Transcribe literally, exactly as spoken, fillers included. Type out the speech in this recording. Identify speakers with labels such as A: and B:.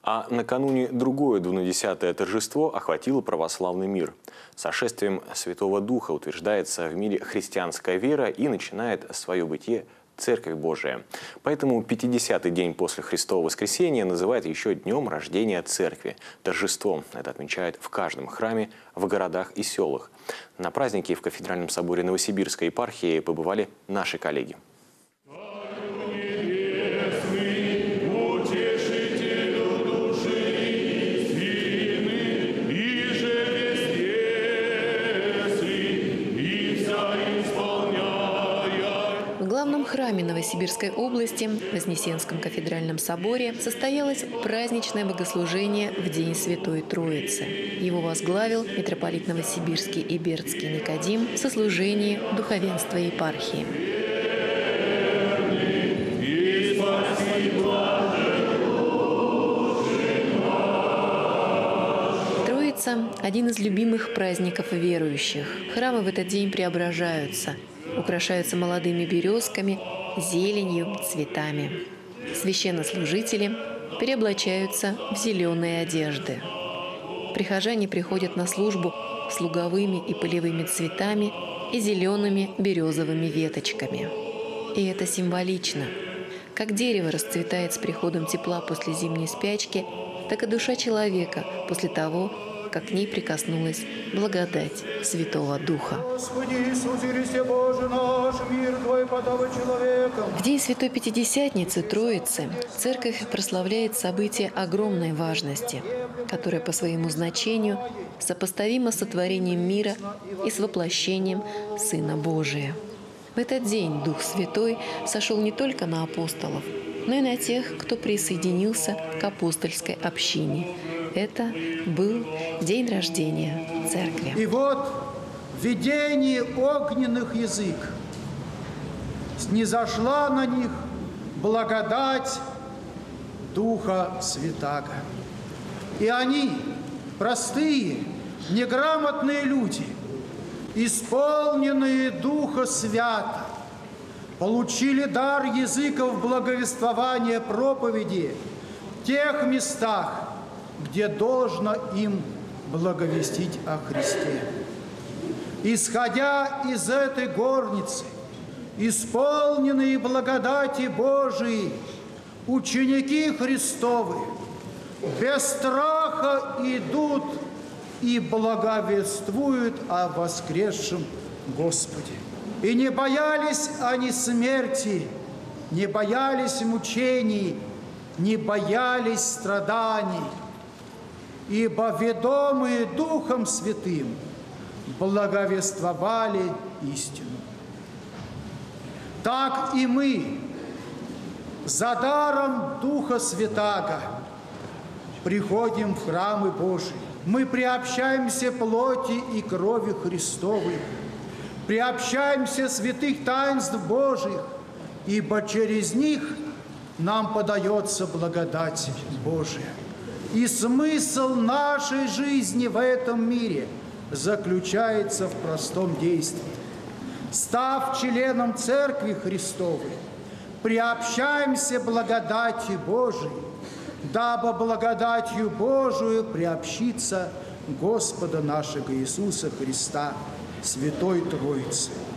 A: А накануне другое двунадесятое торжество охватило православный мир. Сошествием Святого Духа утверждается в мире христианская вера и начинает свое бытие Церковь Божия. Поэтому пятидесятый день после Христового воскресения называют еще днем рождения Церкви. Торжеством это отмечают в каждом храме, в городах и селах. На празднике в Кафедральном соборе Новосибирской епархии побывали наши коллеги.
B: В главном храме Новосибирской области, в Вознесенском кафедральном соборе, состоялось праздничное богослужение в День Святой Троицы. Его возглавил митрополит Новосибирский и Бердский Никодим в сослужении духовенства епархии. Троица – один из любимых праздников верующих. Храмы в этот день преображаются, украшаются молодыми березками, зеленью, цветами. Священнослужители переоблачаются в зеленые одежды. Прихожане приходят на службу с луговыми и полевыми цветами и зелеными березовыми веточками. И это символично. Как дерево расцветает с приходом тепла после зимней спячки, так и душа человека после того, как к ней прикоснулась благодать Святого Духа. В день Святой Пятидесятницы Троицы Церковь прославляет событие огромной важности, которое по своему значению сопоставимо с сотворением мира и с воплощением Сына Божия. В этот день Дух Святой сошел не только на апостолов, но и на тех, кто присоединился к апостольской общине. Это был день рождения Церкви.
C: И вот в видении огненных язык снизошла на них благодать Духа Святаго. И они, простые, неграмотные люди, исполненные Духа Свята, получили дар языков благовествования проповеди в тех местах, где должно им благовестить о Христе. Исходя из этой горницы, исполненные благодати Божией, ученики Христовы без страха идут и благовествуют о воскресшем Господе. И не боялись они смерти, не боялись мучений, не боялись страданий, ибо, ведомые Духом Святым, благовествовали истину. Так и мы, за даром Духа Святаго, приходим в храмы Божии. Мы приобщаемся плоти и крови Христовой, приобщаемся святых таинств Божьих, ибо через них нам подается благодать Божия. И смысл нашей жизни в этом мире заключается в простом действии. Став членом Церкви Христовой, приобщаемся благодати Божией, дабы благодатью Божию приобщиться Господа нашего Иисуса Христа, Святой Троицы.